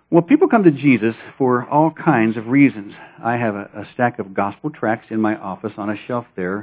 Well, people come to Jesus for all kinds of reasons. I have a stack of gospel tracts in my office on a shelf there,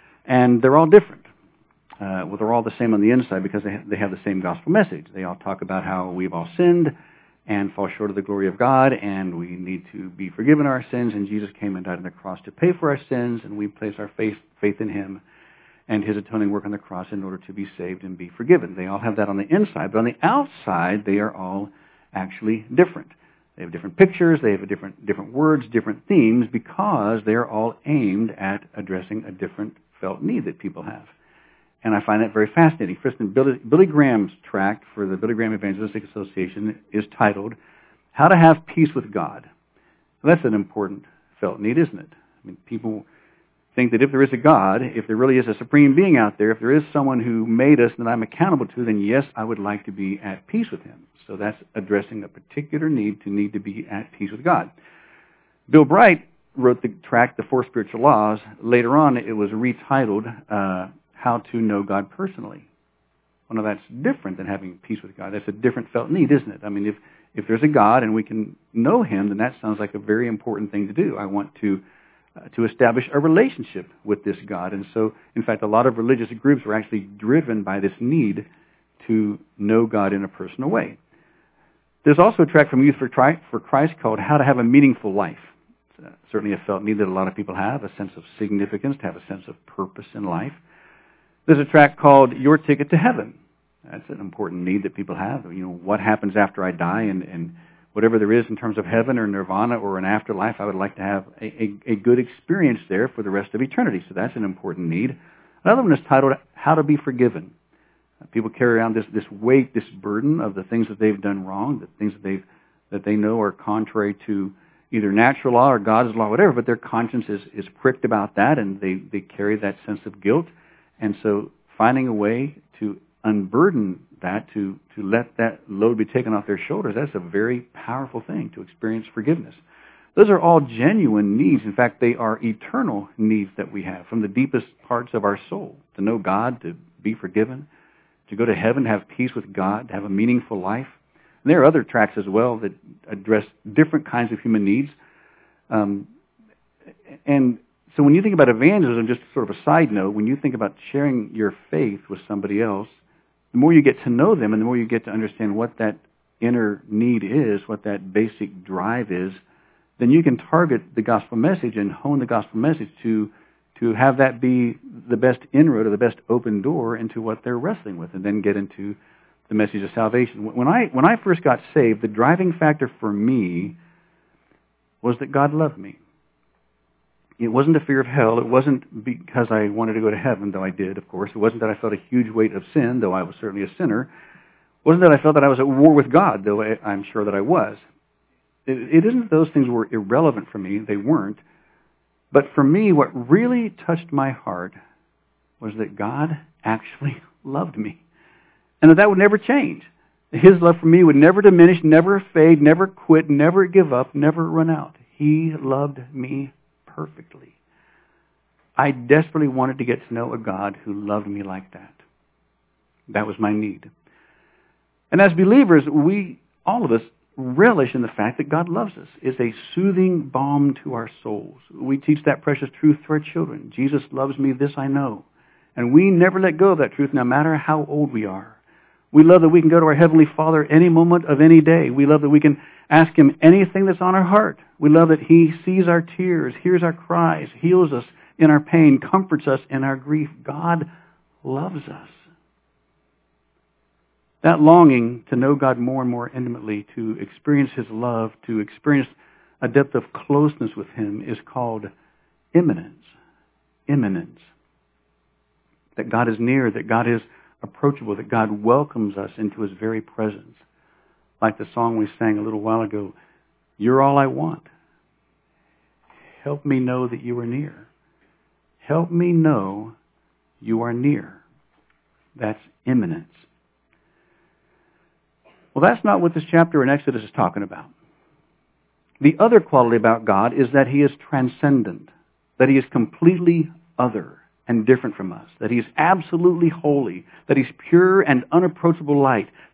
and they're all different. Well, they're all the same on the inside because they have the same gospel message. They all talk about how we've all sinned and fall short of the glory of God, and we need to be forgiven our sins, and Jesus came and died on the cross to pay for our sins, and we place our faith in Him and His atoning work on the cross in order to be saved and be forgiven. They all have that on the inside, but on the outside, they are all actually different. They have different pictures, they have different words, different themes, because they are all aimed at addressing a different felt need that people have. And I find that very fascinating. For instance, Billy Graham's tract for the Billy Graham Evangelistic Association is titled, How to Have Peace with God. Well, that's an important felt need, isn't it? I mean, people think that if there is a God, if there really is a supreme being out there, if there is someone who made us and that I'm accountable to, then yes, I would like to be at peace with Him. So that's addressing a particular need to be at peace with God. Bill Bright wrote the tract, The Four Spiritual Laws. Later on, it was retitled, How to Know God Personally. Well, now that's different than having peace with God. That's a different felt need, isn't it? I mean, if there's a God and we can know Him, then that sounds like a very important thing to do. I want to establish a relationship with this God. And so, in fact, a lot of religious groups are actually driven by this need to know God in a personal way. There's also a tract from Youth for Christ called How to Have a Meaningful Life. It's certainly a felt need that a lot of people have, a sense of significance, to have a sense of purpose in life. There's a tract called Your Ticket to Heaven. That's an important need that people have. You know, what happens after I die, and whatever there is in terms of heaven or nirvana or an afterlife, I would like to have a good experience there for the rest of eternity. So that's an important need. Another one is titled How to Be Forgiven. People carry around this weight, this burden of the things that they've done wrong, the things that they know are contrary to either natural law or God's law, whatever, but their conscience is pricked about that, and they carry that sense of guilt. And so finding a way to unburden that, to let that load be taken off their shoulders, that's a very powerful thing, to experience forgiveness. Those are all genuine needs. In fact, they are eternal needs that we have from the deepest parts of our soul. To know God, to be forgiven, to go to heaven, to have peace with God, to have a meaningful life. And there are other tracts as well that address different kinds of human needs. And so when you think about evangelism, just sort of a side note, when you think about sharing your faith with somebody else, the more you get to know them and the more you get to understand what that inner need is, what that basic drive is, then you can target the gospel message and hone the gospel message to have that be the best inroad or the best open door into what they're wrestling with, and then get into the message of salvation. When I first got saved, the driving factor for me was that God loved me. It wasn't a fear of hell. It wasn't because I wanted to go to heaven, though I did, of course. It wasn't that I felt a huge weight of sin, though I was certainly a sinner. It wasn't that I felt that I was at war with God, though I'm sure that I was. It isn't that those things were irrelevant for me. They weren't. But for me, what really touched my heart was that God actually loved me. And that would never change. His love for me would never diminish, never fade, never quit, never give up, never run out. He loved me perfectly. I desperately wanted to get to know a God who loved me like that. That was my need. And as believers, all of us, relish in the fact that God loves us. It's a soothing balm to our souls. We teach that precious truth to our children. Jesus loves me, this I know. And we never let go of that truth, no matter how old we are. We love that we can go to our Heavenly Father any moment of any day. We love that we can ask Him anything that's on our heart. We love that He sees our tears, hears our cries, heals us in our pain, comforts us in our grief. God loves us. That longing to know God more and more intimately, to experience His love, to experience a depth of closeness with Him is called immanence. Immanence. That God is near, that God is approachable, that God welcomes us into His very presence. Like the song we sang a little while ago, You're all I want. Help me know that you are near. Help me know you are near. That's immanence. Well, that's not what this chapter in Exodus is talking about. The other quality about God is that He is transcendent, that He is completely other and different from us, that He is absolutely holy, that He's pure and unapproachable light,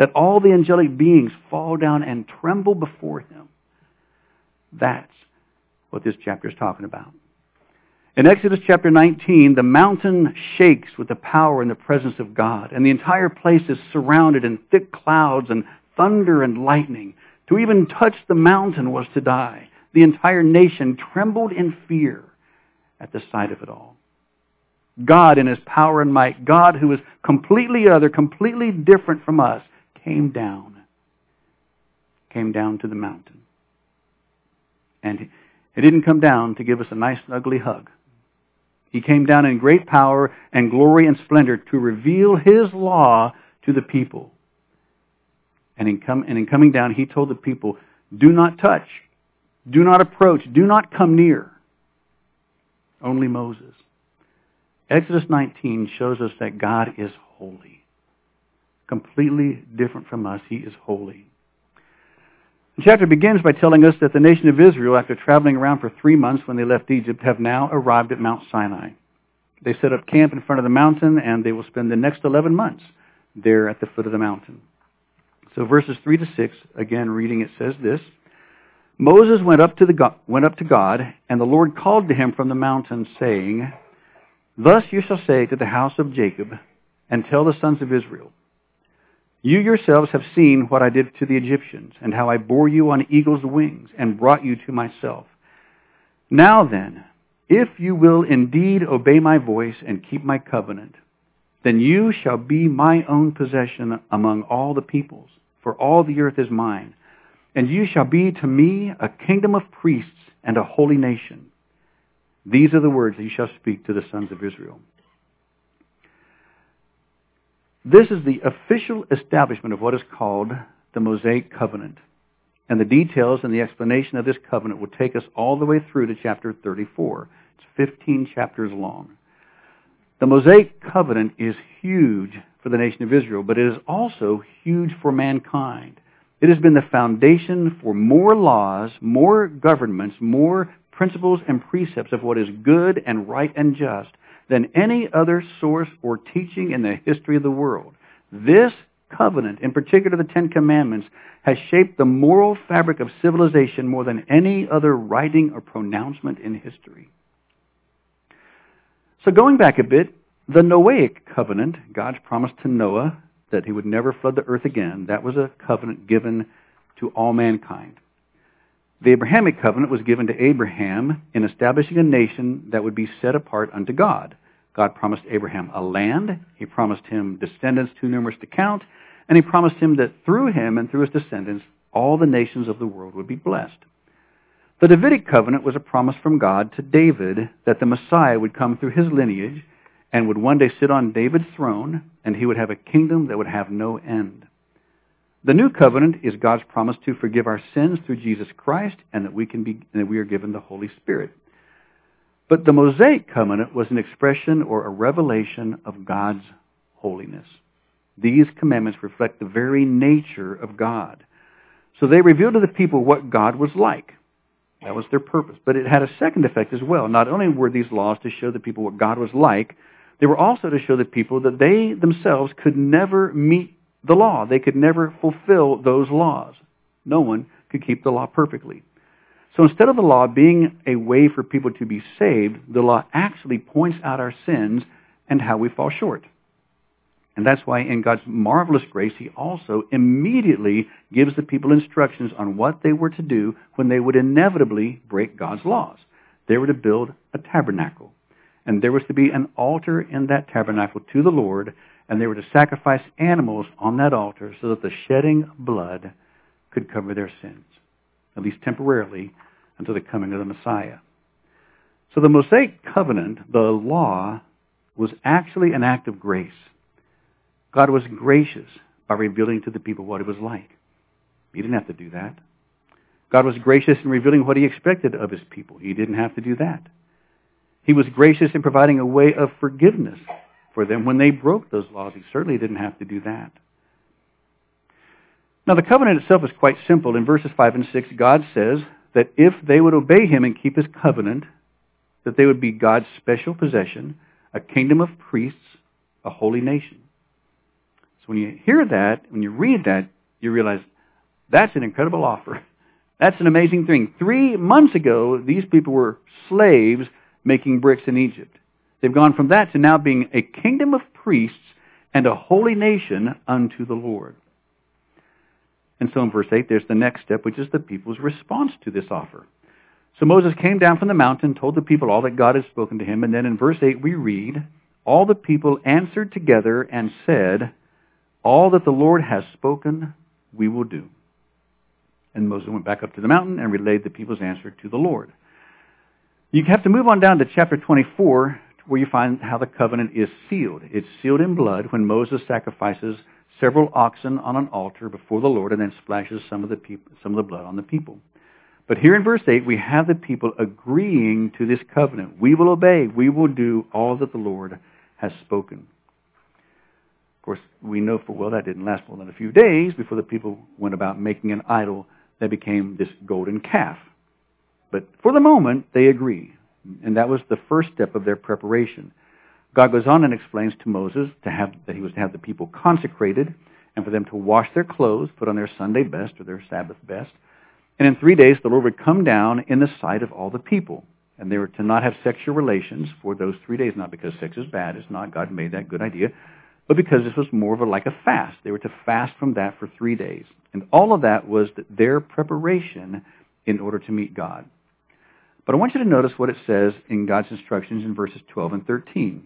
that all the angelic beings fall down and tremble before him. That's what this chapter is talking about. In Exodus chapter 19, the mountain shakes with the power and the presence of God, and the entire place is surrounded in thick clouds and thunder and lightning. To even touch the mountain was to die. The entire nation trembled in fear at the sight of it all. God in his power and might, God who is completely other, completely different from us, came down to the mountain. And he didn't come down to give us a nice and ugly hug. He came down in great power and glory and splendor to reveal his law to the people. And in coming down, he told the people, do not touch, do not approach, do not come near. Only Moses. Exodus 19 shows us that God is holy. Completely different from us, he is holy. The chapter begins by telling us that the nation of Israel, after traveling around for 3 months when they left Egypt, have now arrived at Mount Sinai. They set up camp in front of the mountain, and they will spend the next 11 months there at the foot of the mountain. So verses 3 to 6, again reading, it says this: Moses went up to God, and the Lord called to him from the mountain, saying, Thus you shall say to the house of Jacob, and tell the sons of Israel, You yourselves have seen what I did to the Egyptians, and how I bore you on eagle's wings, and brought you to myself. Now then, if you will indeed obey my voice and keep my covenant, then you shall be my own possession among all the peoples, for all the earth is mine. And you shall be to me a kingdom of priests and a holy nation. These are the words that you shall speak to the sons of Israel. This is the official establishment of what is called the Mosaic Covenant. And the details and the explanation of this covenant will take us all the way through to chapter 34. It's 15 chapters long. The Mosaic Covenant is huge for the nation of Israel, but it is also huge for mankind. It has been the foundation for more laws, more governments, more principles and precepts of what is good and right and just than any other source or teaching in the history of the world. This covenant, in particular the Ten Commandments, has shaped the moral fabric of civilization more than any other writing or pronouncement in history. So going back a bit, the Noahic covenant, God's promise to Noah that he would never flood the earth again, that was a covenant given to all mankind. The Abrahamic covenant was given to Abraham in establishing a nation that would be set apart unto God. God promised Abraham a land, he promised him descendants too numerous to count, and he promised him that through him and through his descendants, all the nations of the world would be blessed. The Davidic covenant was a promise from God to David that the Messiah would come through his lineage and would one day sit on David's throne, and he would have a kingdom that would have no end. The new covenant is God's promise to forgive our sins through Jesus Christ, and that we are given the Holy Spirit. But the Mosaic covenant was an expression or a revelation of God's holiness. These commandments reflect the very nature of God. So they revealed to the people what God was like. That was their purpose. But it had a second effect as well. Not only were these laws to show the people what God was like, they were also to show the people that they themselves could never meet the law. They could never fulfill those laws. No one could keep the law perfectly. So instead of the law being a way for people to be saved, the law actually points out our sins and how we fall short. And that's why in God's marvelous grace, he also immediately gives the people instructions on what they were to do when they would inevitably break God's laws. They were to build a tabernacle. And there was to be an altar in that tabernacle to the Lord, and they were to sacrifice animals on that altar so that the shedding of blood could cover their sins, at least temporarily, until the coming of the Messiah. So the Mosaic covenant, the law, was actually an act of grace. God was gracious by revealing to the people what it was like. He didn't have to do that. God was gracious in revealing what he expected of his people. He didn't have to do that. He was gracious in providing a way of forgiveness for them when they broke those laws. He certainly didn't have to do that. Now, the covenant itself is quite simple. In verses 5 and 6, God says that if they would obey him and keep his covenant, that they would be God's special possession, a kingdom of priests, a holy nation. So when you hear that, when you read that, you realize that's an incredible offer. That's an amazing thing. 3 months ago, these people were slaves making bricks in Egypt. They've gone from that to now being a kingdom of priests and a holy nation unto the Lord. And so in verse 8, there's the next step, which is the people's response to this offer. So Moses came down from the mountain, told the people all that God had spoken to him, and then in verse 8 we read, all the people answered together and said, all that the Lord has spoken, we will do. And Moses went back up to the mountain and relayed the people's answer to the Lord. You have to move on down to chapter 24, where you find how the covenant is sealed. It's sealed in blood when Moses sacrifices several oxen on an altar before the Lord and then splashes some of the blood on the people. But here in verse 8, we have the people agreeing to this covenant. We will obey. We will do all that the Lord has spoken. Of course, we know full well that didn't last more than a few days before the people went about making an idol that became this golden calf. But for the moment, they agree. And that was the first step of their preparation. God goes on and explains to Moses that he was to have the people consecrated and for them to wash their clothes, put on their Sunday best or their Sabbath best. And in 3 days, the Lord would come down in the sight of all the people. And they were to not have sexual relations for those 3 days, not because sex is bad. It's not. God made that good idea. But because this was more of like a fast. They were to fast from that for 3 days. And all of that was their preparation in order to meet God. But I want you to notice what it says in God's instructions in verses 12 and 13.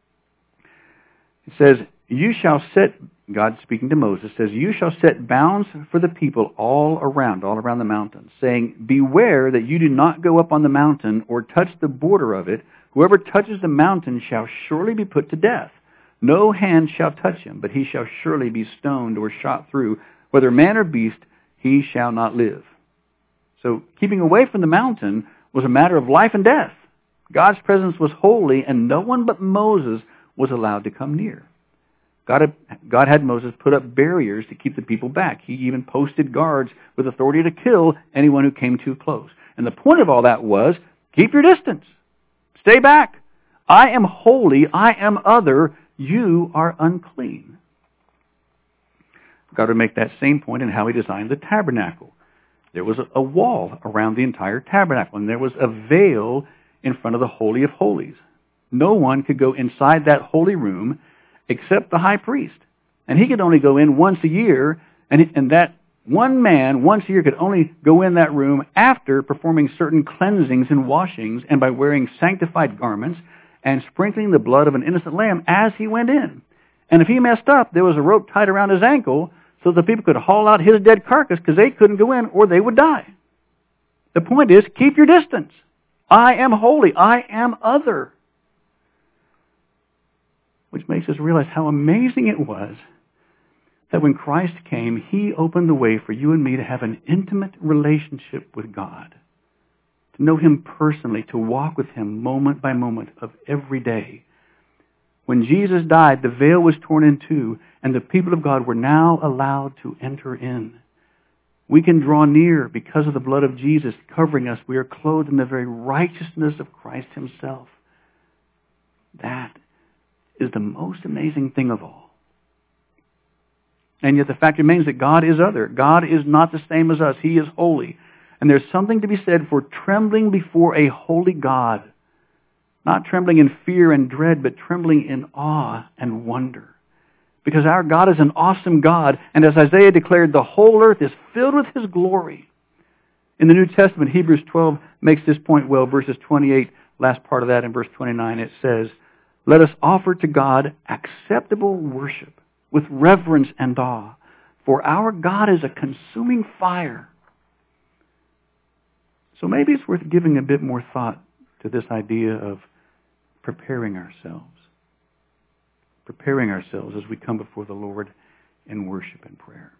It says, you shall set, God speaking to Moses, says, you shall set bounds for the people all around the mountain, saying, beware that you do not go up on the mountain or touch the border of it. Whoever touches the mountain shall surely be put to death. No hand shall touch him, but he shall surely be stoned or shot through. Whether man or beast, he shall not live. So keeping away from the mountain was a matter of life and death. God's presence was holy, and no one but Moses was allowed to come near. God had Moses put up barriers to keep the people back. He even posted guards with authority to kill anyone who came too close. And the point of all that was, keep your distance. Stay back. I am holy. I am other. You are unclean. God would make that same point in how he designed the tabernacle. There was a wall around the entire tabernacle, and there was a veil in front of the Holy of Holies. No one could go inside that holy room except the high priest. And he could only go in once a year, and that one man once a year could only go in that room after performing certain cleansings and washings and by wearing sanctified garments and sprinkling the blood of an innocent lamb as he went in. And if he messed up, there was a rope tied around his ankle so the people could haul out his dead carcass because they couldn't go in or they would die. The point is, keep your distance. I am holy. I am other. Which makes us realize how amazing it was that when Christ came, he opened the way for you and me to have an intimate relationship with God, to know him personally, to walk with him moment by moment of every day. When Jesus died, the veil was torn in two, and the people of God were now allowed to enter in. We can draw near because of the blood of Jesus covering us. We are clothed in the very righteousness of Christ himself. That is the most amazing thing of all. And yet the fact remains that God is other. God is not the same as us. He is holy. And there's something to be said for trembling before a holy God. Not trembling in fear and dread, but trembling in awe and wonder. Because our God is an awesome God, and as Isaiah declared, the whole earth is filled with his glory. In the New Testament, Hebrews 12 makes this point well. Verses 28, last part of that in verse 29, it says, let us offer to God acceptable worship with reverence and awe, for our God is a consuming fire. So maybe it's worth giving a bit more thought to this idea of preparing ourselves as we come before the Lord in worship and prayer.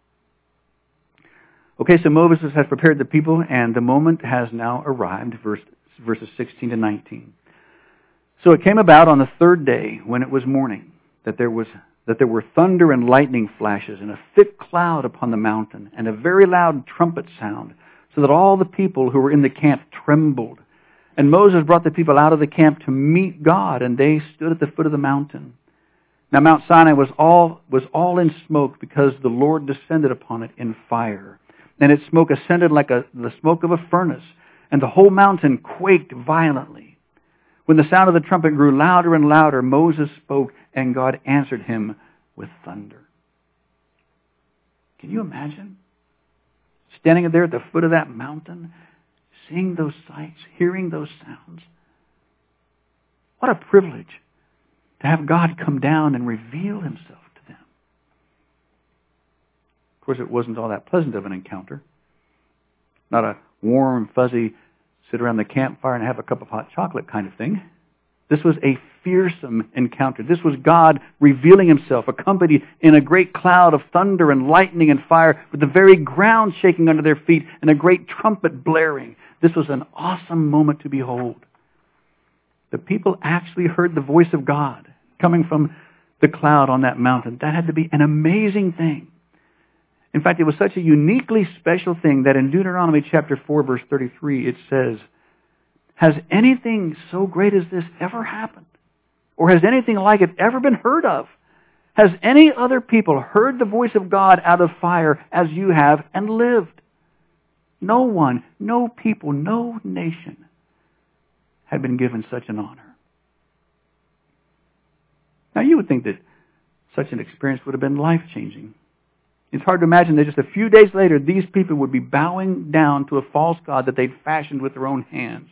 Okay, so Moses has prepared the people, and the moment has now arrived, verses 16 to 19. So it came about on the third day, when it was morning, that there were thunder and lightning flashes, and a thick cloud upon the mountain, and a very loud trumpet sound, so that all the people who were in the camp trembled. And Moses brought the people out of the camp to meet God, and they stood at the foot of the mountain. Now Mount Sinai was all in smoke because the Lord descended upon it in fire. And its smoke ascended like the smoke of a furnace, and the whole mountain quaked violently. When the sound of the trumpet grew louder and louder, Moses spoke, and God answered him with thunder. Can you imagine? Standing there at the foot of that mountain, seeing those sights, hearing those sounds. What a privilege to have God come down and reveal himself to them. Of course, it wasn't all that pleasant of an encounter. Not a warm, fuzzy, sit around the campfire and have a cup of hot chocolate kind of thing. This was a fearsome encounter. This was God revealing himself, accompanied in a great cloud of thunder and lightning and fire, with the very ground shaking under their feet and a great trumpet blaring. This was an awesome moment to behold. The people actually heard the voice of God coming from the cloud on that mountain. That had to be an amazing thing. In fact, it was such a uniquely special thing that in Deuteronomy chapter 4, verse 33, it says, "Has anything so great as this ever happened? Or has anything like it ever been heard of? Has any other people heard the voice of God out of fire as you have and lived?" No one, no people, no nation had been given such an honor. Now you would think that such an experience would have been life-changing. It's hard to imagine that just a few days later, these people would be bowing down to a false god that they'd fashioned with their own hands.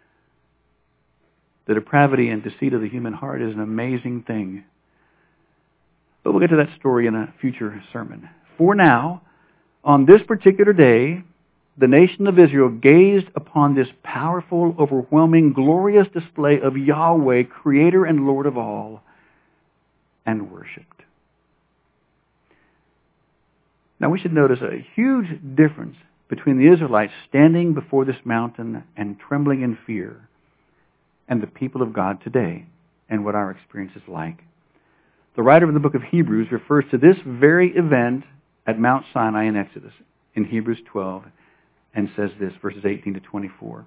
The depravity and deceit of the human heart is an amazing thing. But we'll get to that story in a future sermon. For now, on this particular day, the nation of Israel gazed upon this powerful, overwhelming, glorious display of Yahweh, Creator and Lord of all, and worshipped. Now we should notice a huge difference between the Israelites standing before this mountain and trembling in fear and the people of God today and what our experience is like. The writer of the book of Hebrews refers to this very event at Mount Sinai in Exodus in Hebrews 12 and says this, verses 18 to 24.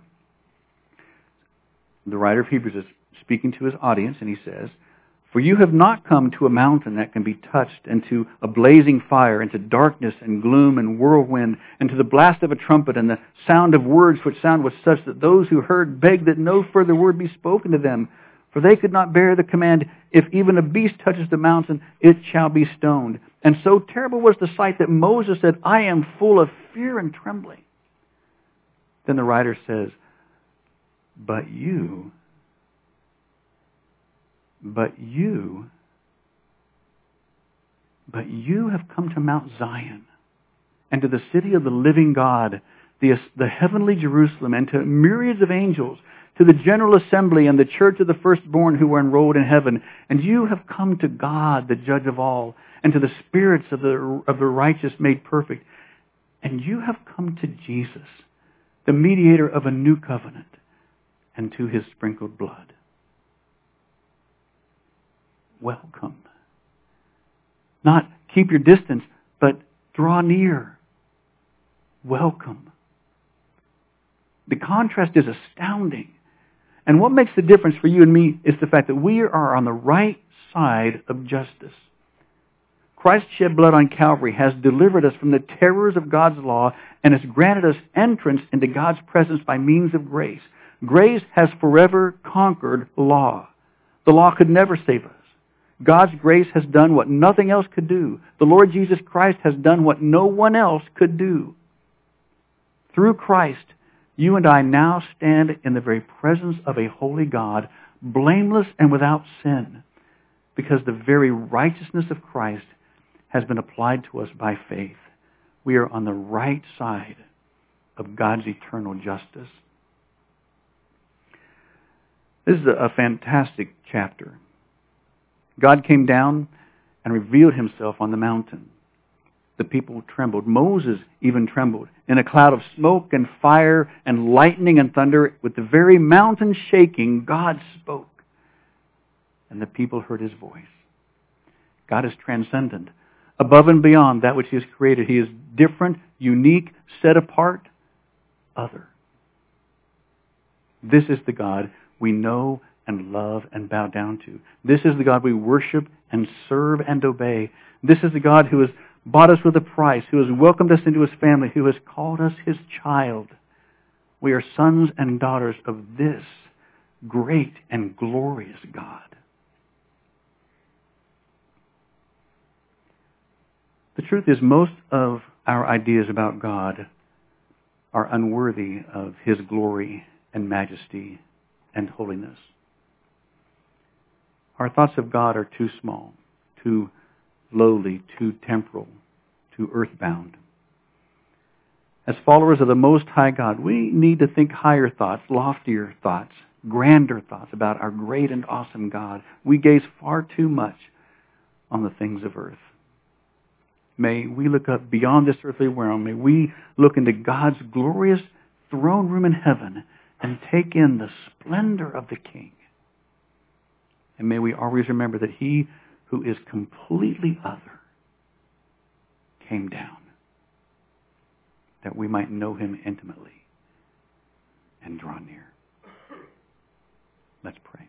The writer of Hebrews is speaking to his audience and he says, "For you have not come to a mountain that can be touched, and to a blazing fire, and to darkness and gloom and whirlwind, and to the blast of a trumpet and the sound of words, which sound was such that those who heard begged that no further word be spoken to them. For they could not bear the command, if even a beast touches the mountain, it shall be stoned. And so terrible was the sight that Moses said, I am full of fear and trembling." Then the writer says, But you have come to Mount Zion and to the city of the living God, the heavenly Jerusalem, and to myriads of angels, to the general assembly and the church of the firstborn who are enrolled in heaven. And you have come to God, the judge of all, and to the spirits of the righteous made perfect. And you have come to Jesus, the mediator of a new covenant, and to his sprinkled blood. Welcome. Not keep your distance, but draw near. Welcome. The contrast is astounding. And what makes the difference for you and me is the fact that we are on the right side of justice. Christ's shed blood on Calvary has delivered us from the terrors of God's law and has granted us entrance into God's presence by means of grace. Grace has forever conquered law. The law could never save us. God's grace has done what nothing else could do. The Lord Jesus Christ has done what no one else could do. Through Christ, you and I now stand in the very presence of a holy God, blameless and without sin, because the very righteousness of Christ has been applied to us by faith. We are on the right side of God's eternal justice. This is a fantastic chapter. God came down and revealed himself on the mountain. The people trembled. Moses even trembled. In a cloud of smoke and fire and lightning and thunder, with the very mountain shaking, God spoke. And the people heard his voice. God is transcendent. Above and beyond that which he has created. He is different, unique, set apart, other. This is the God we know and love and bow down to. This is the God we worship and serve and obey. This is the God who has bought us with a price, who has welcomed us into His family, who has called us His child. We are sons and daughters of this great and glorious God. The truth is, most of our ideas about God are unworthy of His glory and majesty and holiness. Our thoughts of God are too small, too lowly, too temporal, too earthbound. As followers of the Most High God, we need to think higher thoughts, loftier thoughts, grander thoughts about our great and awesome God. We gaze far too much on the things of earth. May we look up beyond this earthly realm. May we look into God's glorious throne room in heaven and take in the splendor of the King. And may we always remember that He who is completely other came down, that we might know Him intimately and draw near. Let's pray.